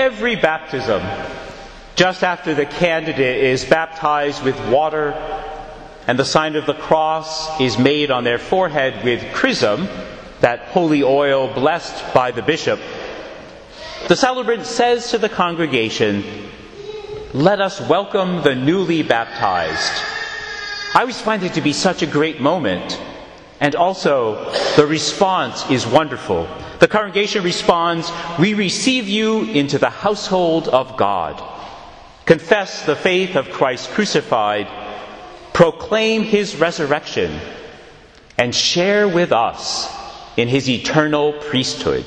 every baptism, just after the candidate is baptized with water and the sign of the cross is made on their forehead with chrism, that holy oil blessed by the bishop, the celebrant says to the congregation, "Let us welcome the newly baptized." I always find it to be such a great moment, and also the response is wonderful. The congregation responds, "We receive you into the household of God. Confess the faith of Christ crucified, proclaim his resurrection, and share with us in his eternal priesthood."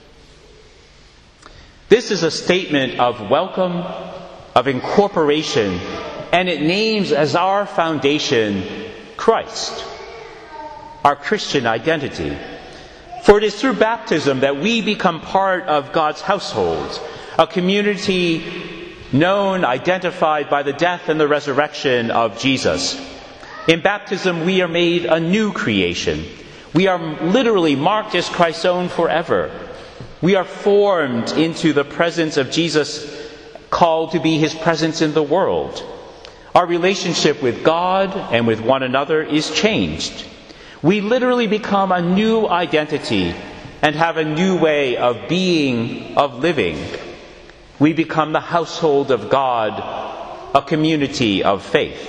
This is a statement of welcome, of incorporation, and it names as our foundation Christ, our Christian identity. For it is through baptism that we become part of God's household, a community known, identified by the death and the resurrection of Jesus. In baptism, we are made a new creation. We are literally marked as Christ's own forever. We are formed into the presence of Jesus, called to be his presence in the world. Our relationship with God and with one another is changed. We literally become a new identity and have a new way of being, of living. We become the household of God, a community of faith.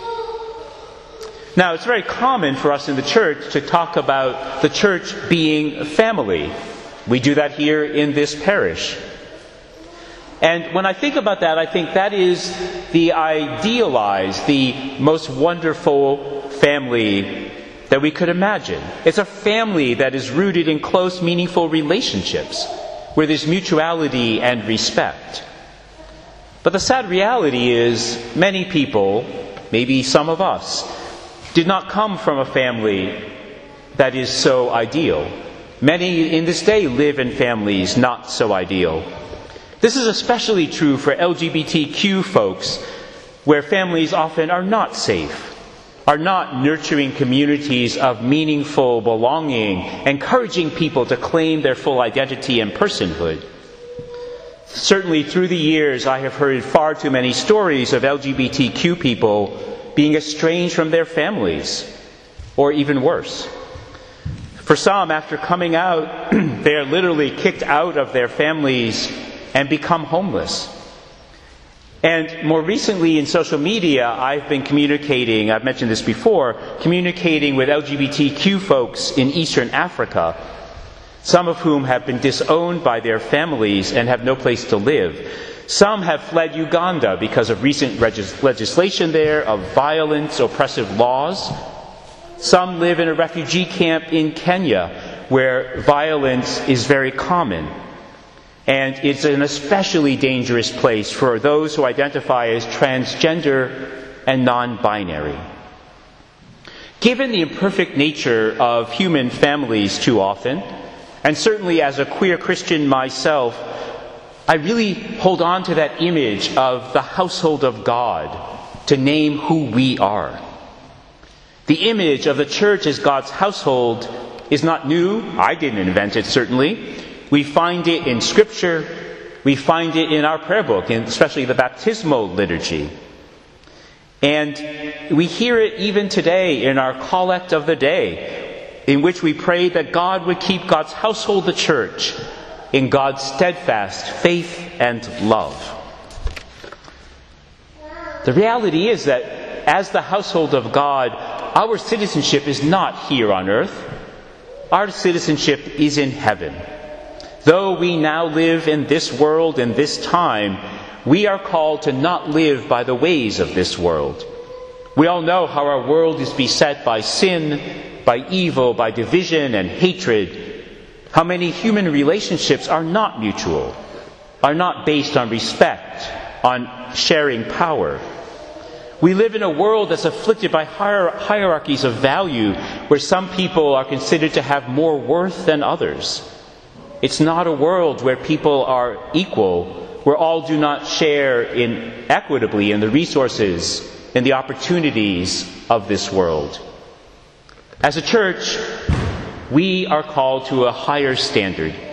Now, it's very common for us in the church to talk about the church being family. We do that here in this parish. And when I think about that, I think that is the idealized, the most wonderful family that we could imagine. It's a family that is rooted in close, meaningful relationships, where there's mutuality and respect. But the sad reality is many people, maybe some of us, did not come from a family that is so ideal. Many in this day live in families not so ideal. This is especially true for LGBTQ folks, where families often are not safe, are not nurturing communities of meaningful belonging, encouraging people to claim their full identity and personhood. Certainly through the years, I have heard far too many stories of LGBTQ people being estranged from their families, or even worse. For some, after coming out, they are literally kicked out of their families and become homeless. And more recently in social media, I've been communicating, I've mentioned this before, communicating with LGBTQ folks in Eastern Africa, some of whom have been disowned by their families and have no place to live. Some have fled Uganda because of recent legislation there of violence, oppressive laws. Some live in a refugee camp in Kenya, where violence is very common. And it's an especially dangerous place for those who identify as transgender and non-binary. Given the imperfect nature of human families too often, and certainly as a queer Christian myself, I really hold on to that image of the household of God to name who we are. The image of the church as God's household is not new. I didn't invent it, certainly. We find it in Scripture. We find it in our prayer book, and especially the baptismal liturgy. And we hear it even today in our collect of the day, in which we pray that God would keep God's household, the church, in God's steadfast faith and love. The reality is that as the household of God, our citizenship is not here on earth. Our citizenship is in heaven. Though we now live in this world and this time, we are called to not live by the ways of this world. We all know how our world is beset by sin, by evil, by division and hatred. How many human relationships are not mutual, are not based on respect, on sharing power. We live in a world that's afflicted by hierarchies of value, where some people are considered to have more worth than others. It's not a world where people are equal, where all do not share equitably in the resources and the opportunities of this world. As a church, we are called to a higher standard,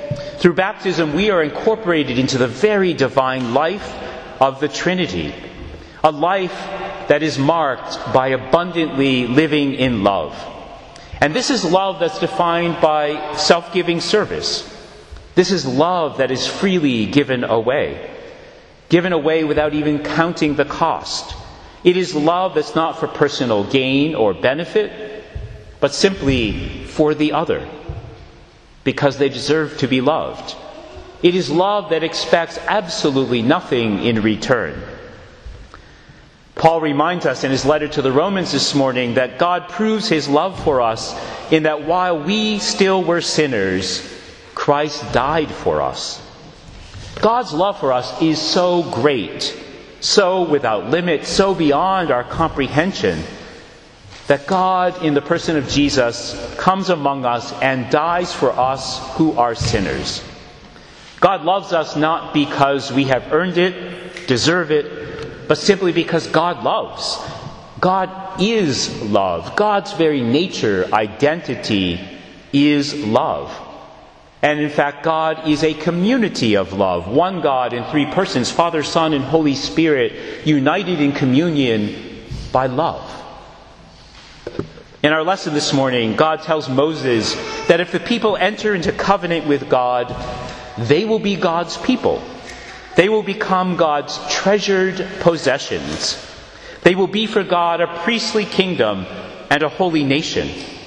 Through baptism, we are incorporated into the very divine life of the Trinity, a life that is marked by abundantly living in love. And this is love that's defined by self-giving service. This is love that is freely given away without even counting the cost. It is love that's not for personal gain or benefit, but simply for the other, because they deserve to be loved. It is love that expects absolutely nothing in return. Paul reminds us in his letter to the Romans this morning that God proves his love for us in that while we still were sinners, Christ died for us. God's love for us is so great, so without limit, so beyond our comprehension, that God, in the person of Jesus, comes among us and dies for us who are sinners. God loves us not because we have earned it, deserve it, but simply because God loves. God is love. God's very nature, identity, is love. And in fact, God is a community of love. One God in three persons, Father, Son, and Holy Spirit, united in communion by love. In our lesson this morning, God tells Moses that if the people enter into covenant with God, they will be God's people. They will become God's treasured possessions. They will be for God a priestly kingdom and a holy nation.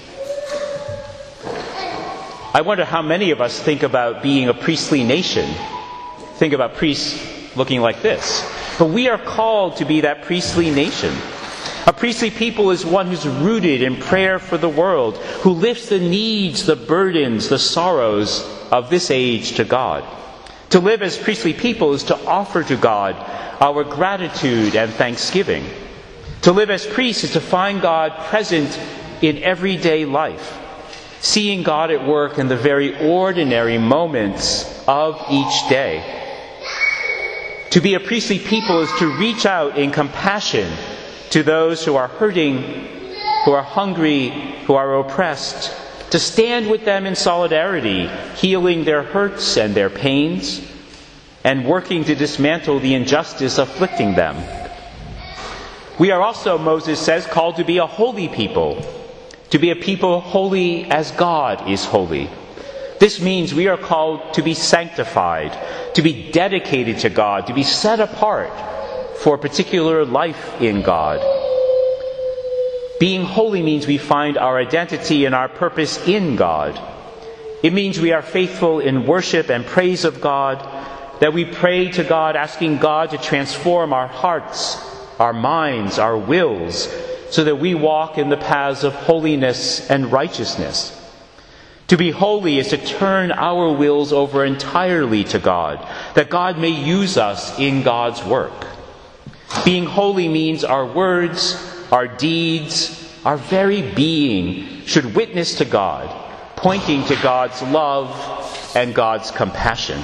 I wonder how many of us think about being a priestly nation. Think about priests looking like this. But we are called to be that priestly nation. A priestly people is one who's rooted in prayer for the world, who lifts the needs, the burdens, the sorrows of this age to God. To live as priestly people is to offer to God our gratitude and thanksgiving. To live as priests is to find God present in everyday life, seeing God at work in the very ordinary moments of each day. To be a priestly people is to reach out in compassion to those who are hurting, who are hungry, who are oppressed, to stand with them in solidarity, healing their hurts and their pains, and working to dismantle the injustice afflicting them. We are also, Moses says, called to be a holy people, to be a people holy as God is holy. This means we are called to be sanctified, to be dedicated to God, to be set apart for a particular life in God. Being holy means we find our identity and our purpose in God. It means we are faithful in worship and praise of God, that we pray to God, asking God to transform our hearts, our minds, our wills, so that we walk in the paths of holiness and righteousness. To be holy is to turn our wills over entirely to God, that God may use us in God's work. Being holy means our words, our deeds, our very being should witness to God, pointing to God's love and God's compassion.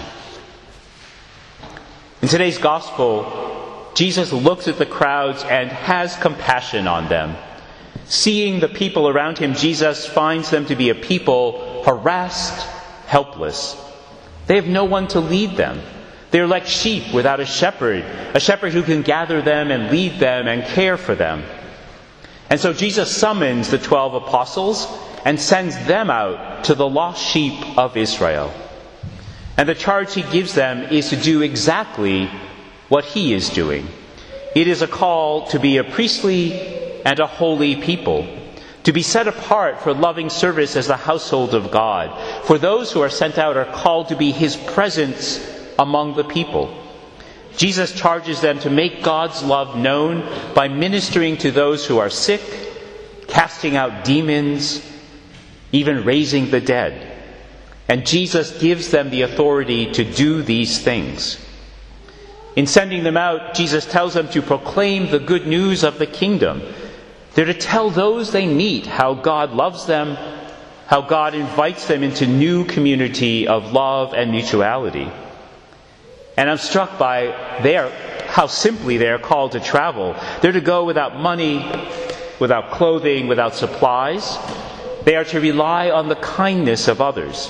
In today's gospel, Jesus looks at the crowds and has compassion on them. Seeing the people around him, Jesus finds them to be a people harassed, helpless. They have no one to lead them. They're like sheep without a shepherd who can gather them and lead them and care for them. And so Jesus summons the 12 apostles and sends them out to the lost sheep of Israel. And the charge he gives them is to do exactly what he is doing. It is a call to be a priestly and a holy people, to be set apart for loving service as the household of God. For those who are sent out are called to be his presence among the people. Jesus charges them to make God's love known by ministering to those who are sick, casting out demons, even raising the dead. And Jesus gives them the authority to do these things. In sending them out, Jesus tells them to proclaim the good news of the kingdom. They're to tell those they meet how God loves them, how God invites them into new community of love and mutuality. And I'm struck by how simply they are called to travel. They're to go without money, without clothing, without supplies. They are to rely on the kindness of others.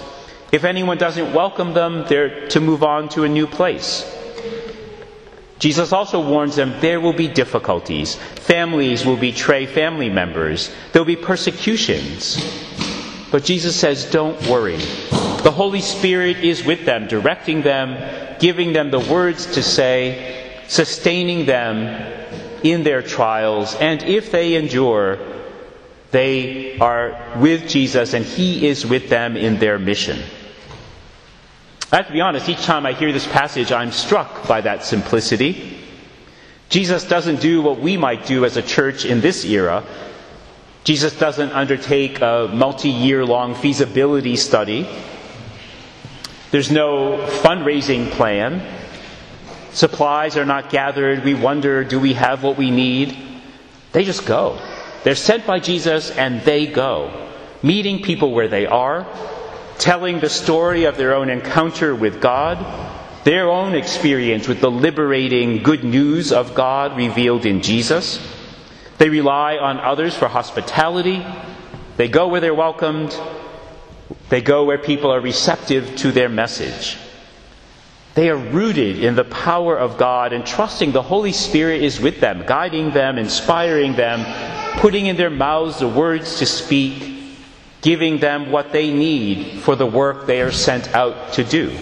If anyone doesn't welcome them, they're to move on to a new place. Jesus also warns them there will be difficulties. Families will betray family members. There'll be persecutions. But Jesus says, don't worry. The Holy Spirit is with them, directing them, giving them the words to say, sustaining them in their trials. And if they endure, they are with Jesus and He is with them in their mission. I have to be honest, each time I hear this passage, I'm struck by that simplicity. Jesus doesn't do what we might do as a church in this era. Jesus doesn't undertake a multi-year-long feasibility study. There's no fundraising plan. Supplies are not gathered. We wonder, do we have what we need? They just go. They're sent by Jesus and they go, meeting people where they are, telling the story of their own encounter with God, their own experience with the liberating good news of God revealed in Jesus. They rely on others for hospitality. They go where they're welcomed. They go where people are receptive to their message. They are rooted in the power of God and trusting the Holy Spirit is with them, guiding them, inspiring them, putting in their mouths the words to speak, giving them what they need for the work they are sent out to do.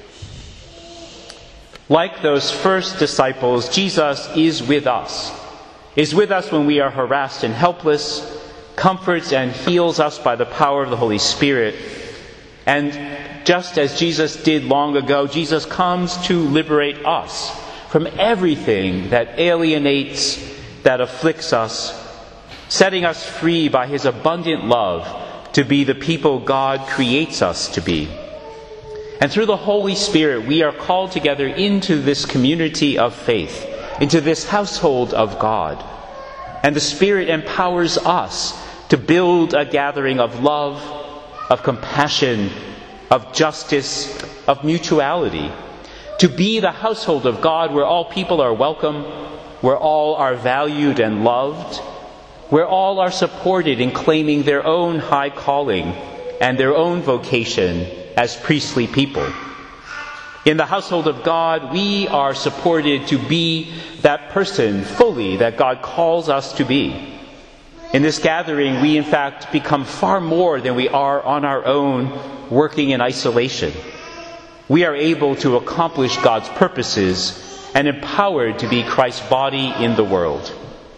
Like those first disciples, Jesus is with us when we are harassed and helpless, comforts and heals us by the power of the Holy Spirit. And just as Jesus did long ago, Jesus comes to liberate us from everything that alienates, that afflicts us, setting us free by His abundant love to be the people God creates us to be. And through the Holy Spirit, we are called together into this community of faith, into this household of God. And the Spirit empowers us to build a gathering of love, of compassion, of justice, of mutuality, to be the household of God where all people are welcome, where all are valued and loved, where all are supported in claiming their own high calling and their own vocation as priestly people. In the household of God, we are supported to be that person fully that God calls us to be. In this gathering, we in fact become far more than we are on our own, working in isolation. We are able to accomplish God's purposes and empowered to be Christ's body in the world.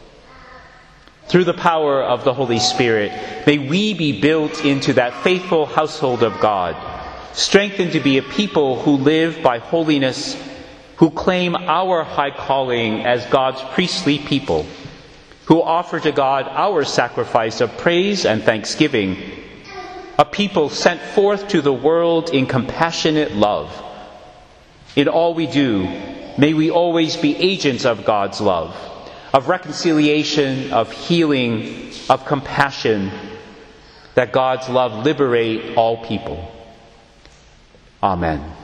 Through the power of the Holy Spirit, may we be built into that faithful household of God, strengthened to be a people who live by holiness, who claim our high calling as God's priestly people, who offer to God our sacrifice of praise and thanksgiving, a people sent forth to the world in compassionate love. In all we do, may we always be agents of God's love, of reconciliation, of healing, of compassion, that God's love liberate all people. Amen.